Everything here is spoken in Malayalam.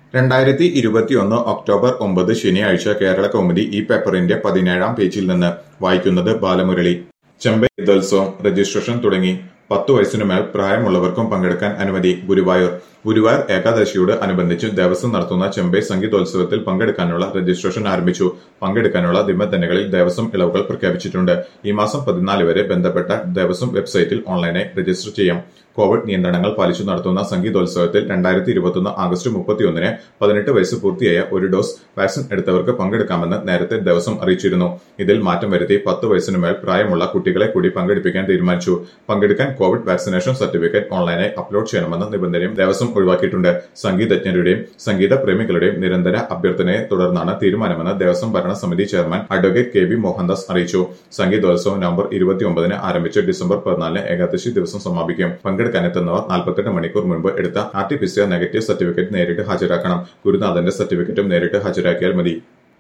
2021 ഒക്ടോബർ 9 ശനിയാഴ്ച കേരള കൗമുദി ഈ പേപ്പറിന്റെ 17-ാം പേജിൽ നിന്ന് വായിക്കുന്നത് ബാലമുരളി. ചെമ്പൈ രഥോത്സവം രജിസ്ട്രേഷൻ തുടങ്ങി. 10 വയസ്സിനുമേൽ പ്രായമുള്ളവർക്കും പങ്കെടുക്കാൻ അനുമതി. ഗുരുവായൂർ ഏകാദശിയോട് അനുബന്ധിച്ച് ദേവസ്വം നടത്തുന്ന ചെമ്പൈ സംഗീതോത്സവത്തിൽ പങ്കെടുക്കാനുള്ള രജിസ്ട്രേഷൻ ആരംഭിച്ചു. പങ്കെടുക്കാനുള്ള നിബന്ധനകളിൽ ദേവസ്വം ഇളവുകൾ പ്രഖ്യാപിച്ചിട്ടുണ്ട്. ഈ മാസം 14 വരെ ബന്ധപ്പെട്ട ദേവസ്വം വെബ്സൈറ്റിൽ ഓൺലൈനായി രജിസ്റ്റർ ചെയ്യാം. കോവിഡ് നിയന്ത്രണങ്ങൾ പാലിച്ചു നടത്തുന്ന സംഗീതോത്സവത്തിൽ 2021 ആഗസ്റ്റ് 31-ന് 18 വയസ്സ് പൂർത്തിയായ ഒരു ഡോസ് വാക്സിൻ എടുത്തവർക്ക് പങ്കെടുക്കാമെന്ന് നേരത്തെ ദേവസ്വം അറിയിച്ചിരുന്നു. ഇതിൽ മാറ്റം വരുത്തി 10 വയസ്സിനുമേൽ പ്രായമുള്ള കുട്ടികളെ കൂടി പങ്കെടുപ്പിക്കാൻ തീരുമാനിച്ചു. പങ്കെടുക്കാൻ കോവിഡ് വാക്സിനേഷൻ സർട്ടിഫിക്കറ്റ് ഓൺലൈനായി അപ്ലോഡ് ചെയ്യണമെന്ന നിബന്ധനയും ദേവസ്വം ഒഴിവാക്കിയിട്ടുണ്ട്. സംഗീതജ്ഞരുടെയും സംഗീത പ്രേമികളുടെയും നിരന്തര അഭ്യർത്ഥനയെ തുടർന്നാണ് തീരുമാനമെന്ന് ദേവസ്വം ഭരണസമിതി chairman advocate K B Mohandas അറിയിച്ചു. സംഗീതോത്സവം നവംബർ 29-ന് ആരംഭിച്ച് ഡിസംബർ 14-ന് ഏകാദശി ദിവസം സമാപിക്കും. പങ്കെടുക്കാനെത്തുന്നവർ 48 മണിക്കൂർ മുൻപ് എടുത്ത RT-PCR നെഗറ്റീവ് സർട്ടിഫിക്കറ്റ് നേരിട്ട് ഹാജരാക്കണം. ഗുരുനാഥന്റെ സർട്ടിഫിക്കറ്റും നേരിട്ട് ഹാജരാക്കിയാൽ മതി.